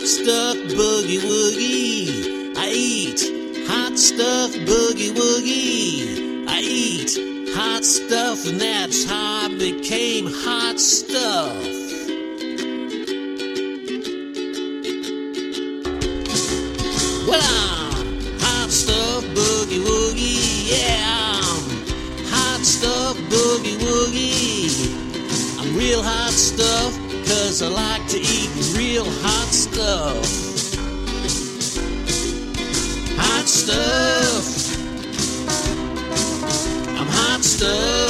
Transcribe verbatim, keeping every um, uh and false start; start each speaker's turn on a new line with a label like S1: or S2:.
S1: stuff boogie woogie. I eat hot stuff boogie woogie. I eat hot stuff, and that's how I became hot stuff. Well, I'm hot stuff boogie woogie. Yeah, I'm hot stuff boogie woogie. I'm real hot stuff, 'cause I like to eat real hot stuff. Hot stuff. I'm hot stuff.